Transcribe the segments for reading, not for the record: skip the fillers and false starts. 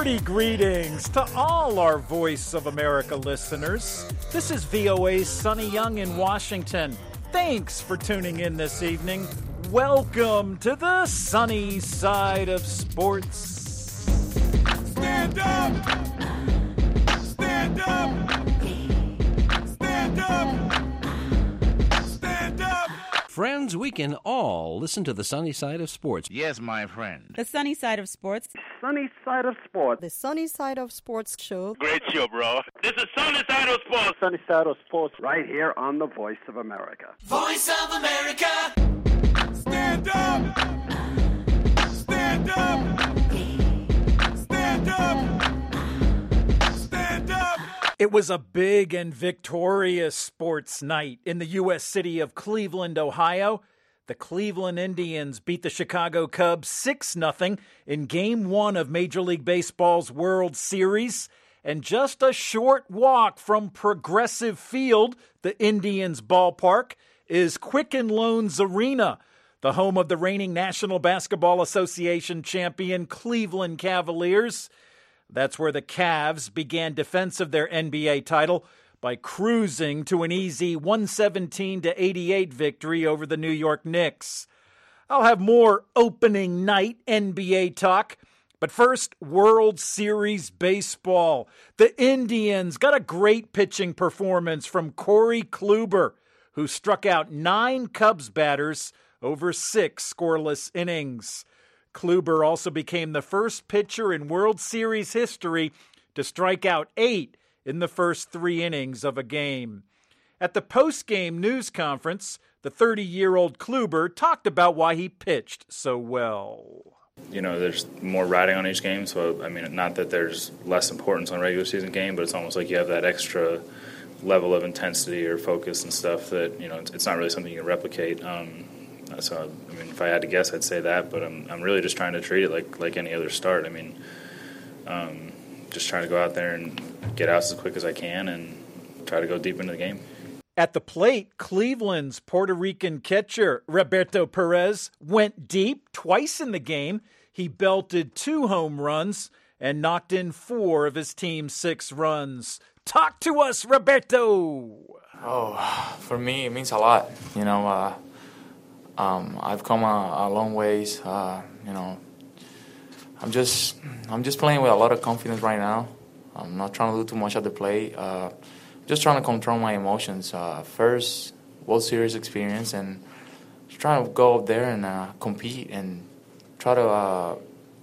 Sporty greetings to all our Voice of America listeners. This is VOA's Sonny Young in Washington. Thanks for tuning in this evening. Welcome to the sunny side of sports. Stand up! Stand up! Stand up! Stand up! Friends, we can all listen to the sunny side of sports. Yes, my friend. The sunny side of sports. Sunny side of sports. The Sunny Side of Sports show. Great show, bro. This is Sunny Side of Sports. Sunny side of sports right here on the Voice of America. Voice of America! Stand up! Stand up! Stand up! Stand up! It was a big and victorious sports night in the U.S. city of Cleveland, Ohio. The Cleveland Indians beat the Chicago Cubs 6-0 in Game 1 of Major League Baseball's World Series. And just a short walk from Progressive Field, the Indians' ballpark, is Quicken Loans Arena, the home of the reigning National Basketball Association champion Cleveland Cavaliers. That's where the Cavs began defense of their NBA title by cruising to an easy 117-88 victory over the New York Knicks. I'll have more opening night NBA talk, but first, World Series baseball. The Indians got a great pitching performance from Corey Kluber, who struck out 9 Cubs batters over 6 scoreless innings. Kluber also became the first pitcher in World Series history to strike out 8 in the first 3 innings of a game. At the post-game news conference, the 30-year-old Kluber talked about why he pitched so well. You know, there's more riding on each game, so, I mean, not that there's less importance on a regular season game, but it's almost like you have that extra level of intensity or focus and stuff that, you know, it's not really something you can replicate. So, I mean, if I had to guess, I'd say that, but I'm really just trying to treat it like any other start. I mean, just trying to go out there and get outs as quick as I can and try to go deep into the game. At the plate, Cleveland's Puerto Rican catcher, Roberto Perez, went deep twice in the game. He belted 2 home runs and knocked in 4 of his team's 6 runs. Talk to us, Roberto! Oh, for me, it means a lot. You know, I've come a long ways. You know, I'm just playing with a lot of confidence right now. I'm not trying to do too much at the plate. Just trying to control my emotions. First World Series experience, and trying to go up there and compete and try to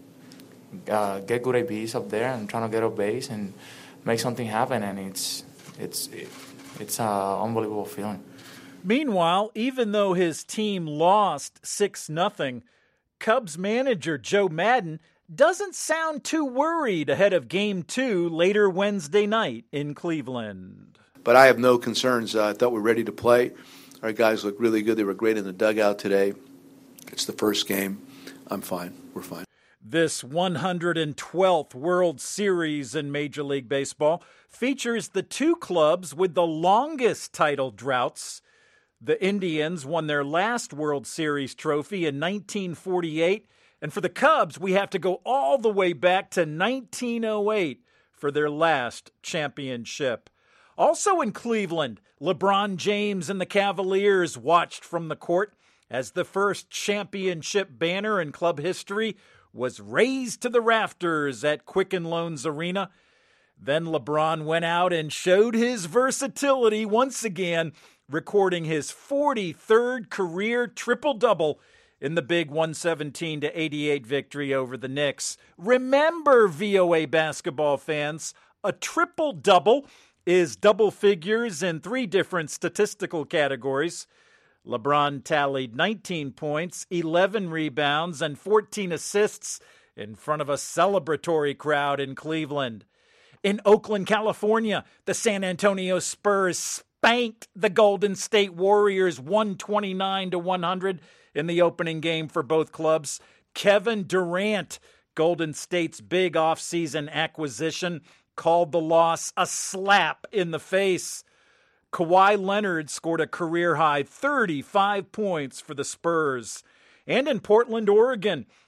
get good ABs up there and trying to get up base and make something happen. And it's an unbelievable feeling. Meanwhile, even though his team lost 6-0, Cubs manager Joe Maddon doesn't sound too worried ahead of Game 2 later Wednesday night in Cleveland. But I have no concerns. I thought we were ready to play. Our guys look really good. They were great in the dugout today. It's the first game. I'm fine. We're fine. This 112th World Series in Major League Baseball features the 2 clubs with the longest title droughts. The Indians won their last World Series trophy in 1948, and for the Cubs, we have to go all the way back to 1908 for their last championship. Also in Cleveland, LeBron James and the Cavaliers watched from the court as the first championship banner in club history was raised to the rafters at Quicken Loans Arena. Then LeBron went out and showed his versatility once again, recording his 43rd career triple-double in the big 117-88 victory over the Knicks. Remember, VOA basketball fans, a triple-double is double figures in 3 different statistical categories. LeBron tallied 19 points, 11 rebounds, and 14 assists in front of a celebratory crowd in Cleveland. In Oakland, California, the San Antonio Spurs spanked the Golden State Warriors 129-100 in the opening game for both clubs. Kevin Durant, Golden State's big offseason acquisition, called the loss a slap in the face. Kawhi Leonard scored a career-high 35 points for the Spurs. And in Portland, Oregon,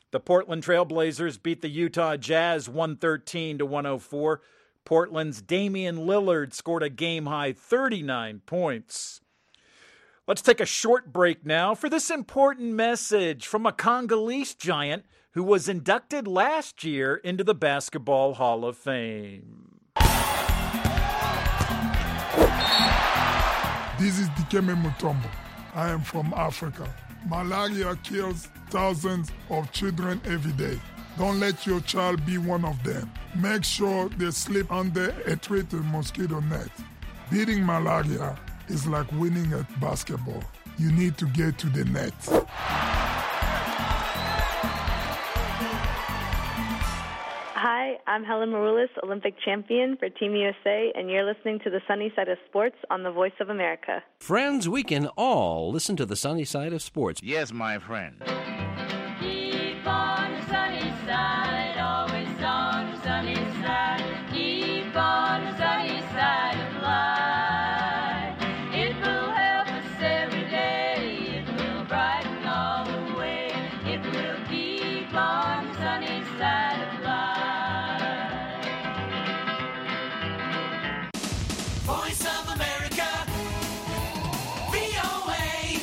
The Portland Trail Blazers beat the Utah Jazz 113-104. Portland's Damian Lillard scored a game-high 39 points. Let's take a short break now for this important message from a Congolese giant who was inducted last year into the Basketball Hall of Fame. This is Dikeme Mutombo. I am from Africa. Malaria kills thousands of children every day. Don't let your child be one of them. Make sure they sleep under a treated mosquito net. Beating malaria is like winning at basketball. You need to get to the net. Hi, I'm Helen Maroulis, Olympic champion for Team USA, and you're listening to the Sunny Side of Sports on the Voice of America. Friends, we can all listen to the Sunny Side of Sports. Yes, my friend. Keep on the sunny side, always on the sunny side. Keep on the sunny side of life. It will help us every day. It will brighten all the way. It will keep on the sunny side of life. Voice of America, VOA,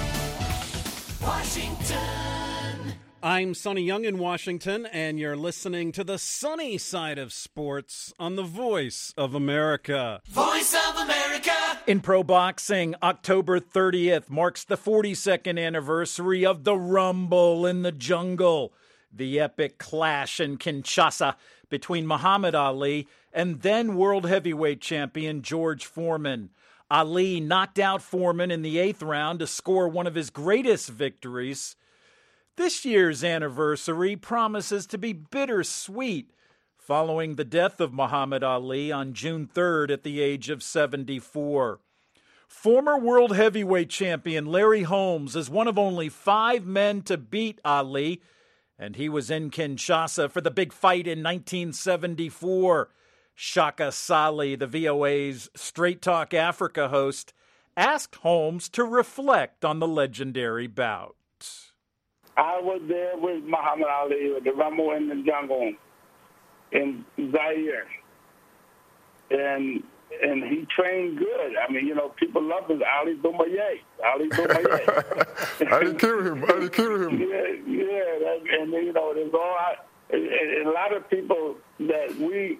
Washington. I'm Sonny Young in Washington, and you're listening to the Sunny Side of Sports on the Voice of America. Voice of America. In pro boxing, October 30th marks the 42nd anniversary of the Rumble in the Jungle, the epic clash in Kinshasa between Muhammad Ali and then world heavyweight champion George Foreman. Ali knocked out Foreman in the 8th round to score one of his greatest victories. This year's anniversary promises to be bittersweet, following the death of Muhammad Ali on June 3rd at the age of 74. Former world heavyweight champion Larry Holmes is one of only 5 men to beat Ali, and he was in Kinshasa for the big fight in 1974. Shaka Sali, the VOA's Straight Talk Africa host, asked Holmes to reflect on the legendary bout. I was there with Muhammad Ali with the Rumble in the Jungle in Zaire. And he trained good. I mean, you know, people love him. Ali Doumbouya. Ali Doumbouya. Ali kill him. Yeah. And, you know, there's a lot of people that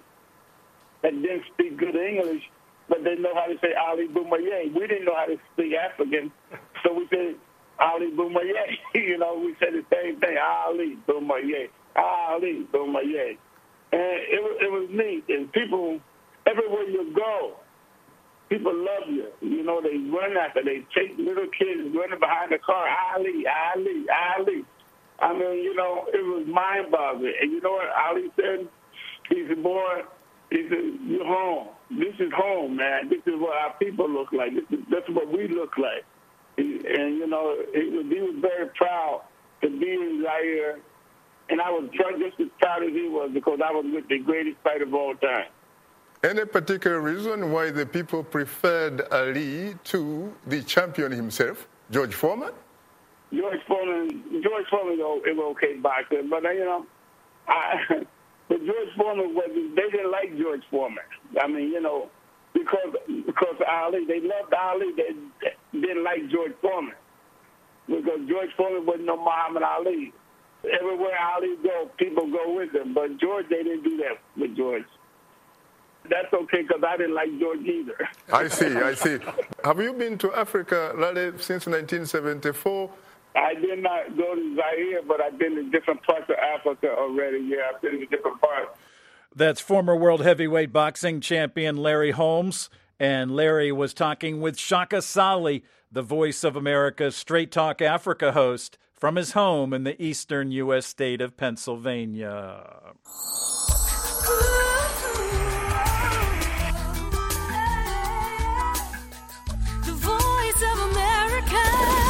didn't speak good English, but they know how to say Ali Doumbouya. We didn't know how to speak African, so we said Ali Doumbouya. You know, we said the same thing, Ali Doumbouya. Ali Doumbouya. And it was neat. And people, everywhere you go, people love you. You know, they run after. They take little kids running behind the car. Ali, Ali, Ali. I mean, you know, it was mind-boggling. And you know what Ali said? He said, boy, he said, you're home. This is home, man. This is what our people look like. That's what we look like. And, you know, he was very proud to be in Zaire. And I was just as proud as he was because I was with the greatest fighter of all time. Any particular reason why the people preferred Ali to the champion himself, George Foreman? George Foreman is an okay boxer, but, you know, but George Foreman they didn't like George Foreman. I mean, you know, because Ali, they loved Ali, they didn't like George Foreman. Because George Foreman wasn't no Muhammad Ali. Everywhere Ali go, people go with him. But George, they didn't do that with George. That's okay, because I didn't like George either. I see. Have you been to Africa, Lale, since 1974? I did not go to Zaire, but I've been to different parts of Africa already. Yeah, I've been to different parts. That's former world heavyweight boxing champion Larry Holmes. And Larry was talking with Shaka Sali, the Voice of America's Straight Talk Africa host, from his home in the eastern U.S. state of Pennsylvania. The Voice of America.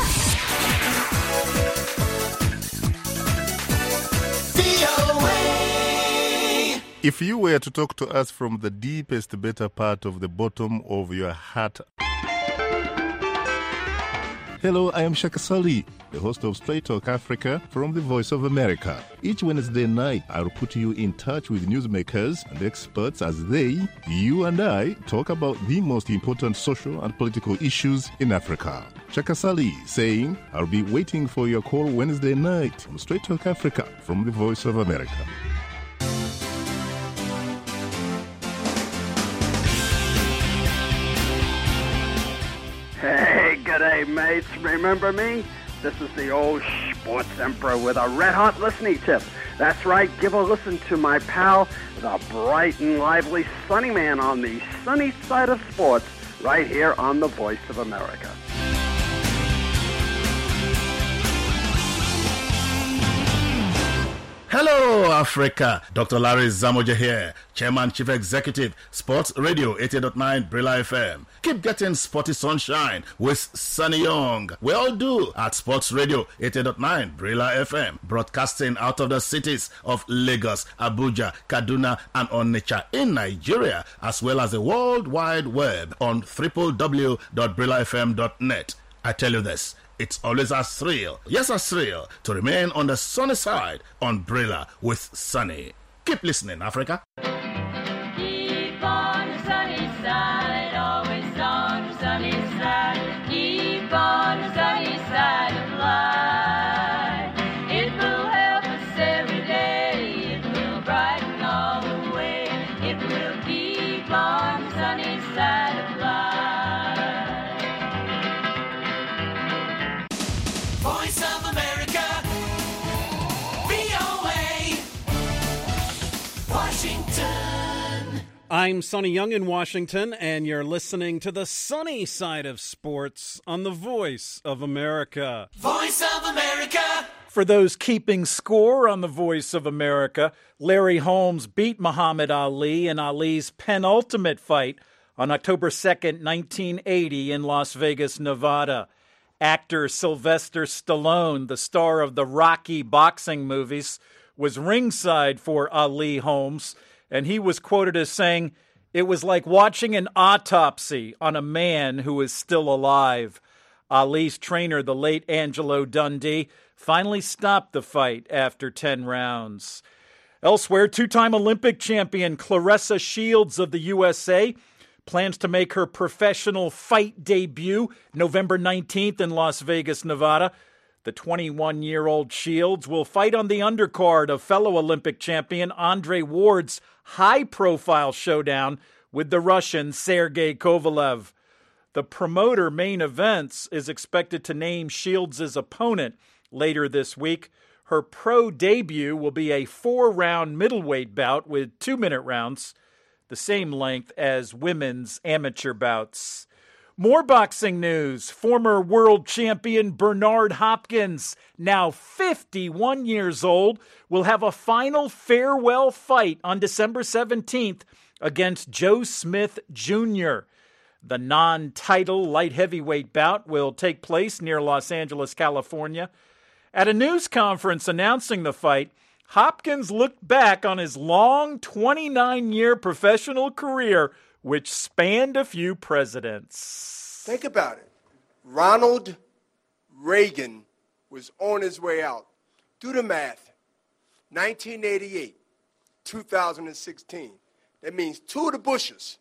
VOA. If you were to talk to us from the deepest, better part of the bottom of your heart, Hello, I am Shaka Sali, the host of Straight Talk Africa from the Voice of America. Each Wednesday night, I'll put you in touch with newsmakers and experts as they, you and I, talk about the most important social and political issues in Africa. Shaka Sali saying, I'll be waiting for your call Wednesday night on Straight Talk Africa from the Voice of America. Hey, g'day, mates. Remember me? This is the old sports emperor with a red-hot listening tip. That's right, give a listen to my pal, the bright and lively Sunny Man on the sunny side of sports, right here on the Voice of America. Hello, Africa. Dr. Larry Zamoja here, Chairman, Chief Executive, Sports Radio 80.9 Brilla FM. Keep getting sporty sunshine with Sunny Young. We all do at Sports Radio 80.9 Brilla FM, broadcasting out of the cities of Lagos, Abuja, Kaduna, and Onitsha in Nigeria, as well as the World Wide Web on www.brillafm.net. I tell you this, it's always a thrill, yes, a thrill, to remain on the sunny side on Brilla with Sunny. Keep listening, Africa. Keep on the sunny side, always on the sunny side. Keep on the sunny side of life. It will help us every day. It will brighten all the way. It will keep on the sunny side of life. Voice of America, VOA, Washington. I'm Sonny Young in Washington, and you're listening to the sunny side of sports on the Voice of America. Voice of America. For those keeping score on the Voice of America, Larry Holmes beat Muhammad Ali in Ali's penultimate fight on October 2nd, 1980 in Las Vegas, Nevada. Actor Sylvester Stallone, the star of the Rocky boxing movies, was ringside for Ali Holmes, and he was quoted as saying, "It was like watching an autopsy on a man who is still alive." Ali's trainer, the late Angelo Dundee, finally stopped the fight after 10 rounds. Elsewhere, two-time Olympic champion Claressa Shields of the USA plans to make her professional fight debut November 19th in Las Vegas, Nevada. The 21-year-old Shields will fight on the undercard of fellow Olympic champion Andre Ward's high-profile showdown with the Russian Sergey Kovalev. The promoter Main Events is expected to name Shields' opponent later this week. Her pro debut will be a 4-round middleweight bout with 2-minute rounds, the same length as women's amateur bouts. More boxing news. Former world champion Bernard Hopkins, now 51 years old, will have a final farewell fight on December 17th against Joe Smith Jr. The non-title light heavyweight bout will take place near Los Angeles, California. At a news conference announcing the fight, Hopkins looked back on his long 29-year professional career, which spanned a few presidents. Think about it. Ronald Reagan was on his way out. Do the math. 1988, 2016. That means 2 of the Bushes,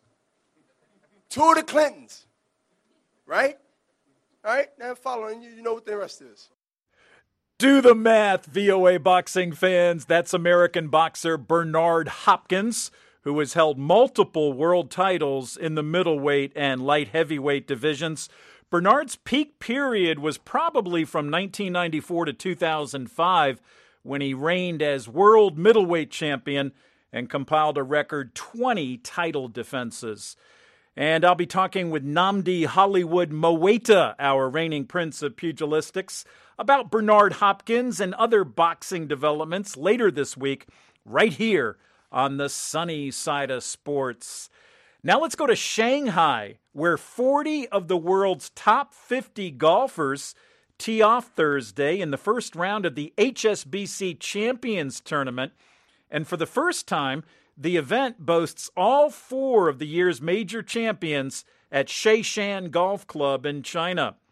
2 of the Clintons, right? All right, now following you know what the rest is. Do the math, VOA boxing fans. That's American boxer Bernard Hopkins, who has held multiple world titles in the middleweight and light heavyweight divisions. Bernard's peak period was probably from 1994 to 2005, when he reigned as world middleweight champion and compiled a record 20 title defenses. And I'll be talking with Nnamdi Hollywood Mowaita, our reigning prince of pugilistics, about Bernard Hopkins and other boxing developments later this week, right here on the sunny side of sports. Now let's go to Shanghai, where 40 of the world's top 50 golfers tee off Thursday in the first round of the HSBC Champions Tournament. And for the first time, the event boasts all 4 of the year's major champions at Sheishan Golf Club in China.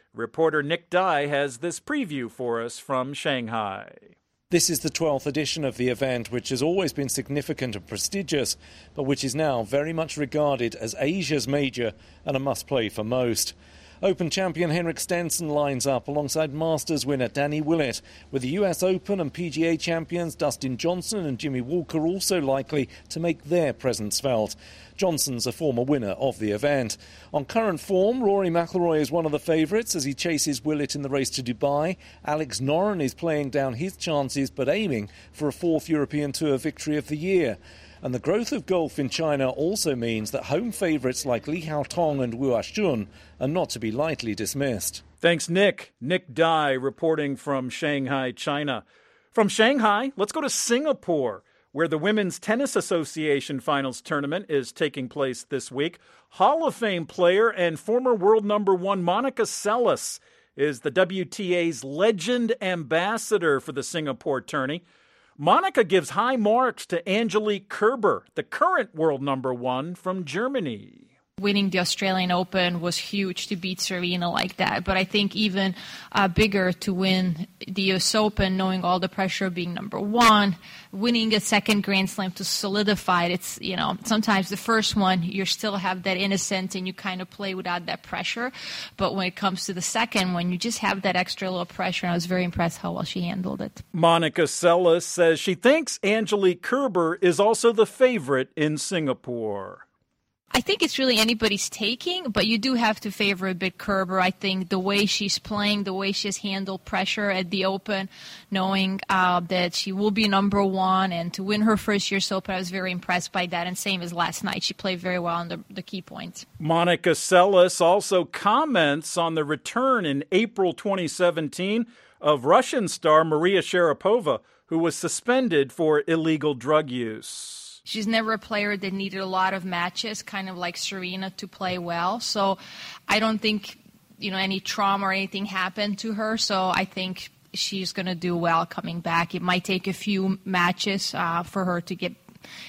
Reporter Nick Dye has this preview for us from Shanghai. This is the 12th edition of the event, which has always been significant and prestigious, but which is now very much regarded as Asia's major and a must-play for most. Open champion Henrik Stenson lines up alongside Masters winner Danny Willett, with the US Open and PGA champions Dustin Johnson and Jimmy Walker also likely to make their presence felt. Johnson's a former winner of the event. On current form, Rory McIlroy is one of the favourites as he chases Willett in the race to Dubai. Alex Noren is playing down his chances but aiming for a fourth European Tour victory of the year. And the growth of golf in China also means that home favourites like Li Haotong and Wu Ashun are not to be lightly dismissed. Thanks, Nick. Nick Dye reporting from Shanghai, China. From Shanghai, let's go to Singapore, where the Women's Tennis Association Finals Tournament is taking place this week. Hall of Fame player and former world number one Monica Seles is the WTA's legend ambassador for the Singapore tourney. Monica gives high marks to Angelique Kerber, the current world number one from Germany. Winning the Australian Open was huge to beat Serena like that. But I think even bigger to win the US Open, knowing all the pressure of being number one, winning a second Grand Slam to solidify it. It's, you know, sometimes the first one, you still have that innocence and you kind of play without that pressure. But when it comes to the second one, you just have that extra little pressure. And I was very impressed how well she handled it. Monica Seles says she thinks Angelique Kerber is also the favorite in Singapore. I think it's really anybody's taking, but you do have to favor a bit Kerber. I think the way she's playing, the way she's handled pressure at the Open, knowing that she will be number one, and to win her first US Open, I was very impressed by that. And same as last night, she played very well on the key points. Monica Seles also comments on the return in April 2017 of Russian star Maria Sharapova, who was suspended for illegal drug use. She's never a player that needed a lot of matches, kind of like Serena, to play well. So I don't think, any trauma or anything happened to her. So I think she's going to do well coming back. It might take a few matches for her to get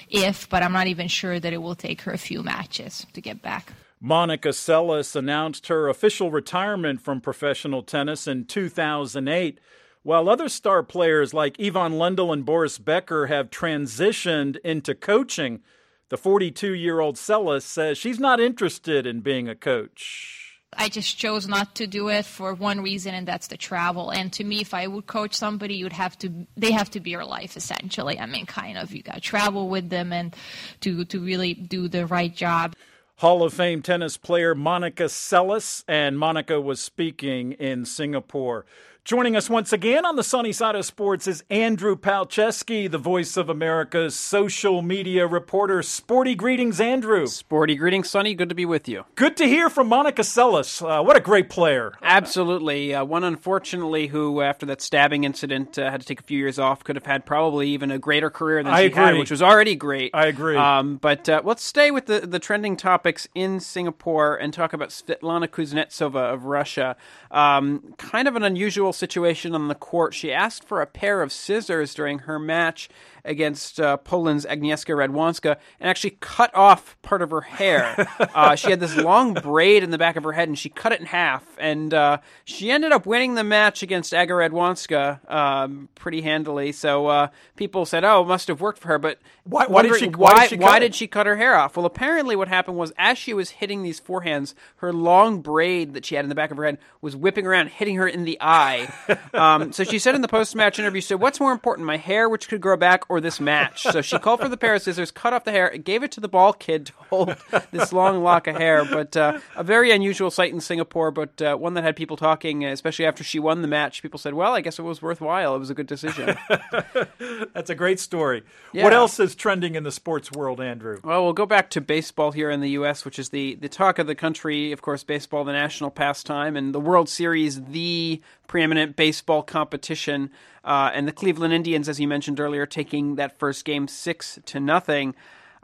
but I'm not even sure that it will take her a few matches to get back. Monica Seles announced her official retirement from professional tennis in 2008. While other star players like Ivan Lendl and Boris Becker have transitioned into coaching, the 42-year-old Seles says she's not interested in being a coach. I just chose not to do it for one reason, and that's the travel. And to me, if I would coach somebody, they have to be your life, essentially. I mean, kind of, you got to travel with them and to really do the right job. Hall of Fame tennis player Monica Seles, and Monica was speaking in Singapore. Joining us once again on the sunny side of sports is Andrew Palczewski, the Voice of America's social media reporter. Sporty greetings, Andrew. Sporty greetings, Sonny. Good to be with you. Good to hear from Monica Seles. What a great player. Absolutely. One, unfortunately, who, after that stabbing incident, had to take a few years off, could have had probably even a greater career than she had, which was already great. I agree. But let's stay with the trending topics in Singapore and talk about Svetlana Kuznetsova of Russia. Kind of an unusual situation on the court. She asked for a pair of scissors during her match against Poland's Agnieszka Radwanska and actually cut off part of her hair. She had this long braid in the back of her head, and she cut it in half. And she ended up winning the match against Aga Radwanska pretty handily. So people said, oh, it must have worked for her. But why did she cut her hair off? Well, apparently what happened was, as she was hitting these forehands, her long braid that she had in the back of her head was whipping around, hitting her in the eye. So she said in the post-match interview, so what's more important, my hair, which could grow back, or this match? So she called for the pair of scissors, cut off the hair, gave it to the ball kid to hold this long lock of hair. But a very unusual sight in Singapore, but one that had people talking, especially after she won the match. People said, well, I guess it was worthwhile. It was a good decision. That's a great story. Yeah. What else is trending in the sports world, Andrew? Well, we'll go back to baseball here in the U.S., which is the talk of the country. Of course, baseball, the national pastime, and the World Series, the preeminent baseball competition. And the Cleveland Indians, as you mentioned earlier, taking that first game 6-0.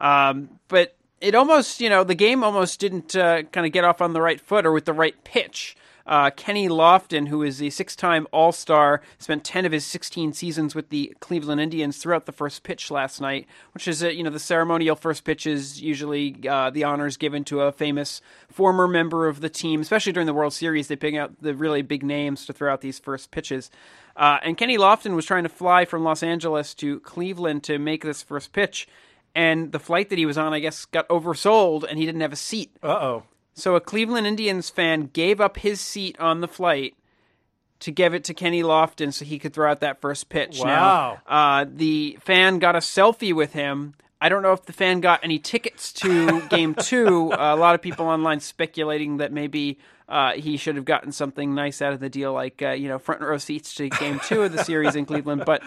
But it almost, the game almost didn't kind of get off on the right foot or with the right pitch. Kenny Lofton, who is a 6-time All-Star, spent 10 of his 16 seasons with the Cleveland Indians, threw out the first pitch last night, which is, the ceremonial first pitch is usually the honors given to a famous former member of the team, especially during the World Series. They pick out the really big names to throw out these first pitches. And Kenny Lofton was trying to fly from Los Angeles to Cleveland to make this first pitch, and the flight that he was on, I guess, got oversold, and he didn't have a seat. Uh-oh. So a Cleveland Indians fan gave up his seat on the flight to give it to Kenny Lofton so he could throw out that first pitch. Wow. Now, the fan got a selfie with him. I don't know if the fan got any tickets to Game 2. A lot of people online speculating that maybe he should have gotten something nice out of the deal, like front row seats to Game 2 of the series in Cleveland. But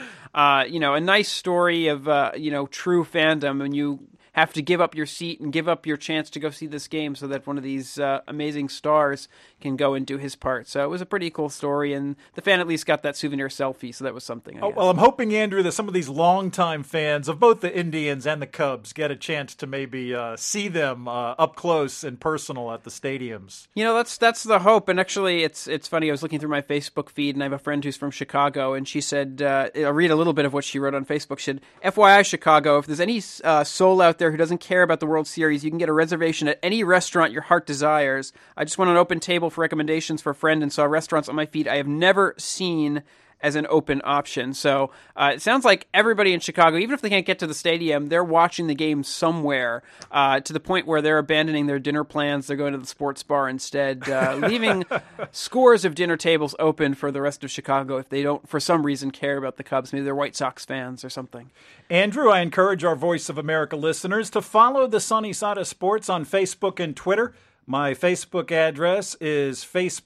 a nice story of true fandom, and you have to give up your seat and give up your chance to go see this game so that one of these amazing stars can go and do his part. So it was a pretty cool story, and the fan at least got that souvenir selfie, so that was something, I guess. Well, I'm hoping, Andrew, that some of these longtime fans of both the Indians and the Cubs get a chance to maybe see them up close and personal at the stadiums. That's the hope, and actually it's funny, I was looking through my Facebook feed, and I have a friend who's from Chicago, and she said, I'll read a little bit of what she wrote on Facebook. She said, FYI Chicago, if there's any soul out there who doesn't care about the World Series, you can get a reservation at any restaurant your heart desires. I just went on Open Table for recommendations for a friend and saw restaurants on my feed I have never seen as an open option. So it sounds like everybody in Chicago, even if they can't get to the stadium, they're watching the game somewhere, to the point where they're abandoning their dinner plans. They're going to the sports bar instead, leaving scores of dinner tables open for the rest of Chicago if they don't, for some reason, care about the Cubs. Maybe they're White Sox fans or something. Andrew, I encourage our Voice of America listeners to follow the Sunny Side of Sports on Facebook and Twitter. My Facebook address is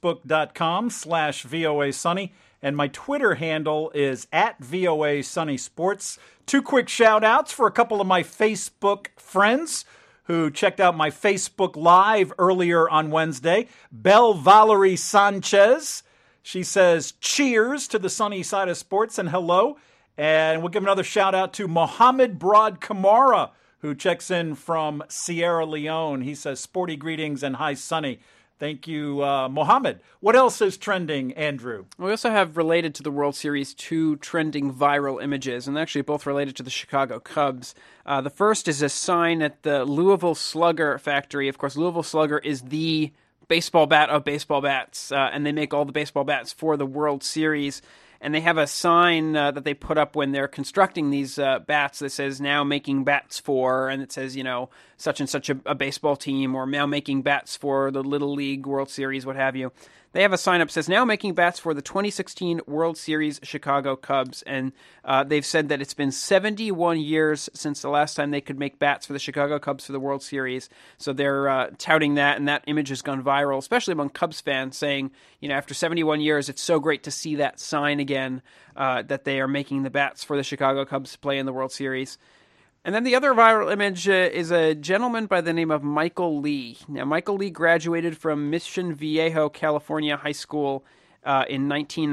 facebook.com/VOA Sunny. And my Twitter handle is @VOA Sunny Sports. 2 quick shout-outs for a couple of my Facebook friends who checked out my Facebook Live earlier on Wednesday. Belle Valerie Sanchez. She says, cheers to the Sunny Side of Sports and hello. And we'll give another shout-out to Mohammed Broad Kamara, who checks in from Sierra Leone. He says, sporty greetings and hi, Sunny. Thank you, Mohammed. What else is trending, Andrew? We also have, related to the World Series, 2 trending viral images, and actually both related to the Chicago Cubs. The first is a sign at the Louisville Slugger factory. Of course, Louisville Slugger is the baseball bat of baseball bats, and they make all the baseball bats for the World Series. And they have a sign that they put up when they're constructing these bats that says, now making bats for, and it says, such and such a baseball team, or now making bats for the Little League World Series, what have you. They have a sign up that says, now making bats for the 2016 World Series Chicago Cubs. And they've said that it's been 71 years since the last time they could make bats for the Chicago Cubs for the World Series. So they're touting that, and that image has gone viral, especially among Cubs fans, saying, after 71 years, it's so great to see that sign again, that they are making the bats for the Chicago Cubs to play in the World Series. And then the other viral image is a gentleman by the name of Michael Lee. Now, Michael Lee graduated from Mission Viejo, California High School in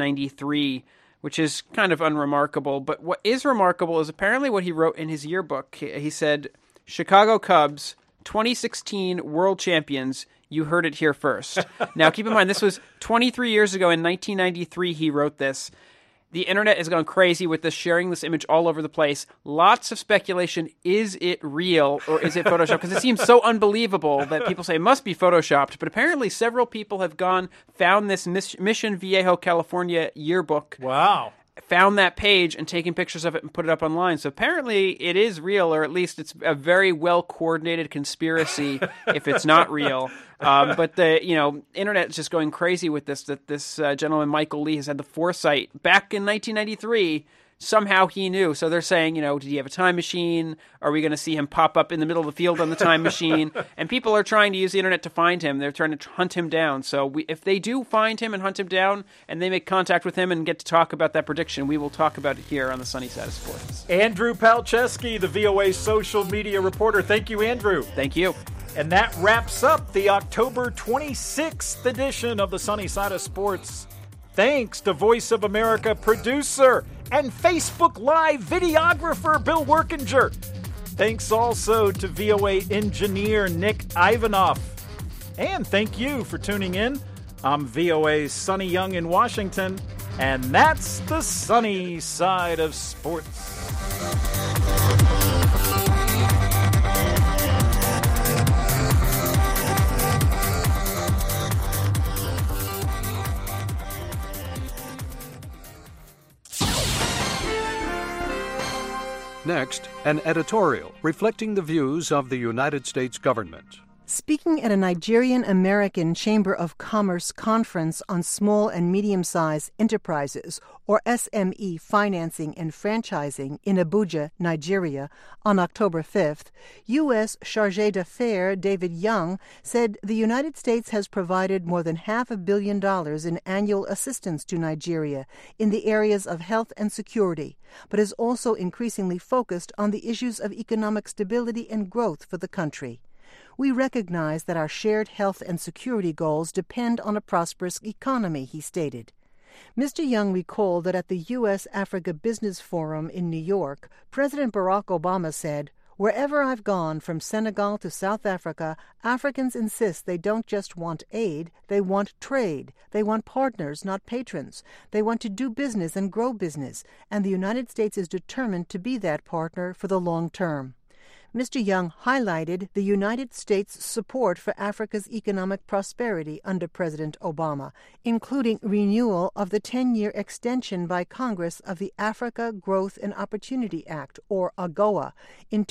1993, which is kind of unremarkable. But what is remarkable is apparently what he wrote in his yearbook. He said, Chicago Cubs, 2016 World Champions, you heard it here first. Now, keep in mind, this was 23 years ago in 1993 he wrote this. The internet has gone crazy with this, sharing this image all over the place. Lots of speculation. Is it real or is it Photoshopped? Because it seems so unbelievable that people say it must be Photoshopped. But apparently several people have found this Mission Viejo, California yearbook. Wow. Found that page and taken pictures of it and put it up online. So apparently it is real, or at least it's a very well-coordinated conspiracy if it's not real. But the internet is just going crazy with this, that this gentleman, Michael Lee, has had the foresight back in 1993. Somehow he knew. So they're saying, did he have a time machine? Are we going to see him pop up in the middle of the field on the time machine? And people are trying to use the internet to find him. They're trying to hunt him down. So if they do find him and hunt him down, and they make contact with him and get to talk about that prediction, we will talk about it here on the Sunny Side of Sports. Andrew Palczewski, the VOA social media reporter. Thank you, Andrew. Thank you. And that wraps up the October 26th edition of the Sunny Side of Sports. Thanks to Voice of America producer and Facebook Live videographer Bill Workinger. Thanks also to VOA engineer Nick Ivanoff. And thank you for tuning in. I'm VOA's Sonny Young in Washington, and that's the sunny side of sports. Next, an editorial reflecting the views of the United States government. Speaking at a Nigerian-American Chamber of Commerce conference on small and medium-sized enterprises, or SME financing and franchising in Abuja, Nigeria, on October 5th, U.S. Chargé d'Affaires David Young said the United States has provided more than $500 million in annual assistance to Nigeria in the areas of health and security, but is also increasingly focused on the issues of economic stability and growth for the country. We recognize that our shared health and security goals depend on a prosperous economy, he stated. Mr. Young recalled that at the U.S.-Africa Business Forum in New York, President Barack Obama said, "Wherever I've gone, from Senegal to South Africa, Africans insist they don't just want aid, they want trade. They want partners, not patrons. They want to do business and grow business, and the United States is determined to be that partner for the long term." Mr. Young highlighted the United States' support for Africa's economic prosperity under President Obama, including renewal of the 10-year extension by Congress of the Africa Growth and Opportunity Act, or AGOA, in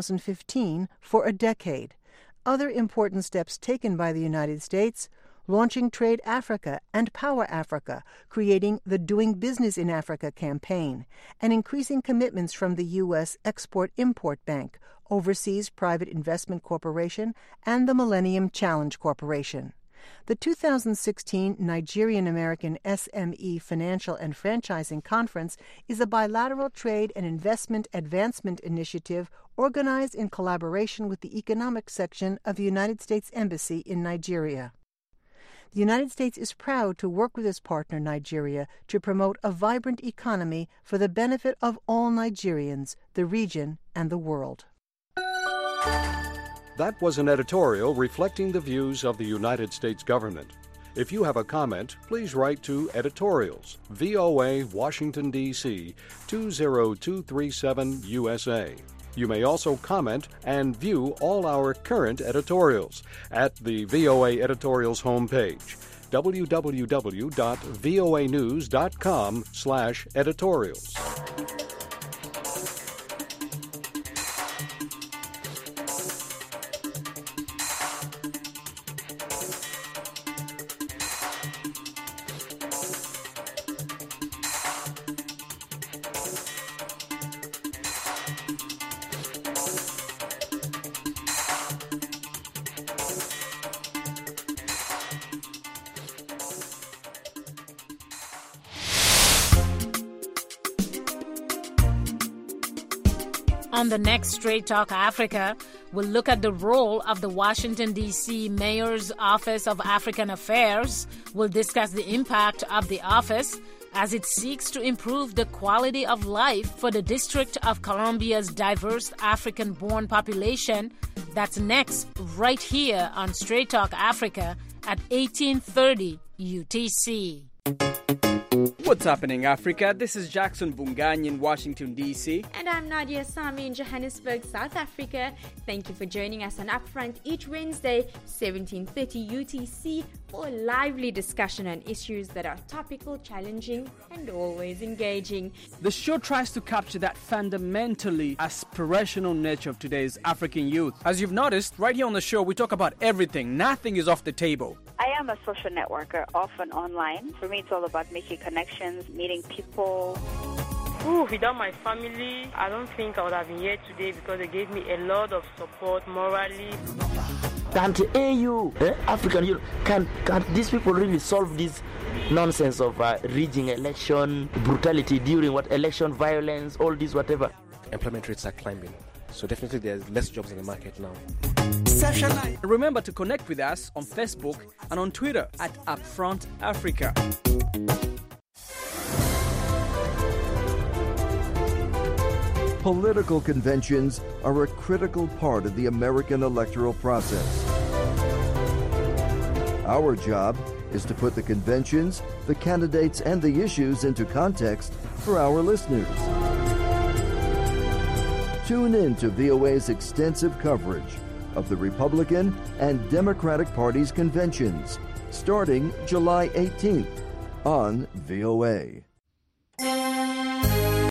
2015 for a decade. Other important steps taken by the United States: launching Trade Africa and Power Africa, creating the Doing Business in Africa campaign, and increasing commitments from the U.S. Export-Import Bank, Overseas Private Investment Corporation, and the Millennium Challenge Corporation. The 2016 Nigerian-American SME Financial and Franchising Conference is a bilateral trade and investment advancement initiative organized in collaboration with the Economic Section of the United States Embassy in Nigeria. The United States is proud to work with its partner, Nigeria, to promote a vibrant economy for the benefit of all Nigerians, the region, and the world. That was an editorial reflecting the views of the United States government. If you have a comment, please write to Editorials, VOA, Washington, D.C., 20237 USA. You may also comment and view all our current editorials at the VOA Editorials homepage, www.voanews.com/editorials. On the next Straight Talk Africa, we'll look at the role of the Washington, D.C. Mayor's Office of African Affairs. We'll discuss the impact of the office as it seeks to improve the quality of life for the District of Columbia's diverse African-born population. That's next, right here on Straight Talk Africa at 1830 UTC. What's happening, Africa? This is Jackson Bungany in Washington, D.C. And I'm Nadia Sami in Johannesburg, South Africa. Thank you for joining us on Upfront each Wednesday, 1730 UTC, for a lively discussion on issues that are topical, challenging, and always engaging. The show tries to capture that fundamentally aspirational nature of today's African youth. As you've noticed, right here on the show, we talk about everything. Nothing is off the table. I am a social networker, often online. For me, it's all about making connections, meeting people. Without my family, I don't think I would have been here today because they gave me a lot of support morally. Can't AU, African Union, can these people really solve this nonsense of rigging election, brutality during election violence, all this, whatever? Employment rates are climbing. So definitely there's less jobs in the market now. Remember to connect with us on Facebook and on Twitter at Upfront Africa. Political conventions are a critical part of the American electoral process. Our job is to put the conventions, the candidates, and the issues into context for our listeners. Tune in to VOA's extensive coverage of the Republican and Democratic Party's conventions, starting July 18th on VOA.